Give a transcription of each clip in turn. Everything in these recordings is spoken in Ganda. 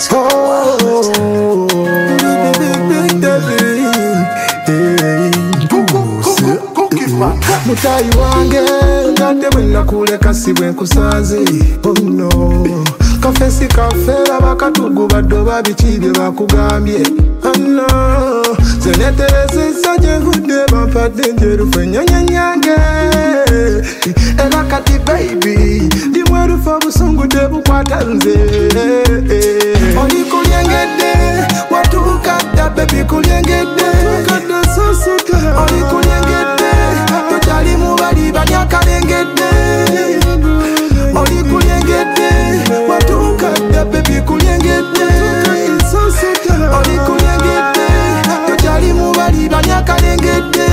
Mutai wange ngate bwena kuleka sibwe nkusanze oh no kafesi kafera bakatugu baddo babikibye bakugambye oh no zenetereze saje hude bampadde njeru fenyanya nyange era kati baby ndi mweru fa busungu de bukwata nze oli kulyengedde watukadda baby kulyengedde tukadda sosota oli kulyengedde totali mubali banyakalengedde oli kulyengedde watukadda baby kulyengedde oli kulyengedde totali mubali banyakalengedde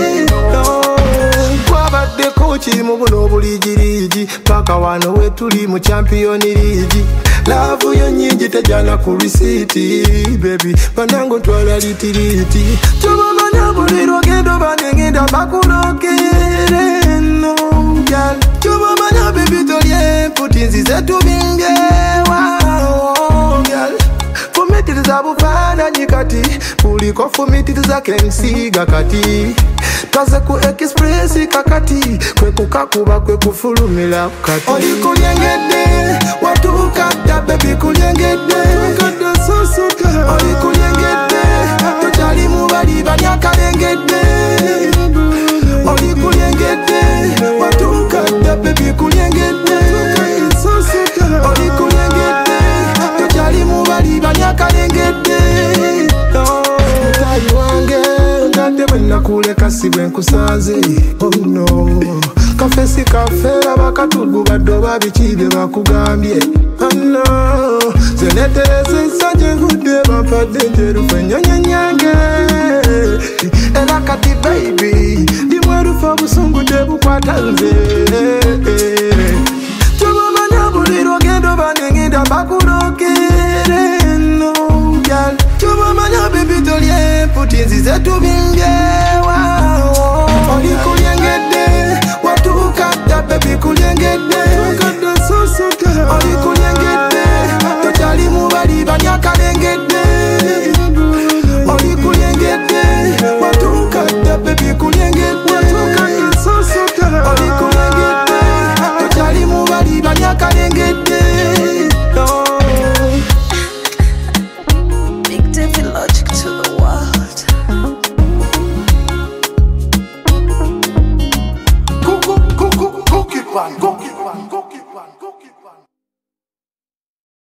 twabaddeko ki mu buno obuligirigi paka wano wetuli mu champion league love yo nyingi tejana ku receipt baby banango twala litiriti tubamanya buli rogendo banengenda bakulokere no gal tubamanya baby tolye putinzi zetu binge wow gal fumitiriza bufaananyi kati buliko fumitiriza kensiga kati kaze ku express kakati kwe kukakuba kwe kufulumira kati oli kulyengedde watukadda baby kulyengedde tukadda sosota oli kulyengedde totali mubali banyakalengedde oli kulyengedde watukadda baby kulyengedde sosota oli kulyengedde totali mubali banyakalengedde mutai wange ngate bwena kuleka sibwe nkusanze oh no kafesi kafera bakatugu baddo babikibye bakugambye oh no zenetereze saje hude bampadde njeru fenyanya nyange era kati baby ndi mweru fa busungu de bukwata nze tubamanya buli rogendo banengenda bakulokere no gal tubamanya baby tolye putinzi zetu binge wow oli kulyengedde watukadda baby kulyengedde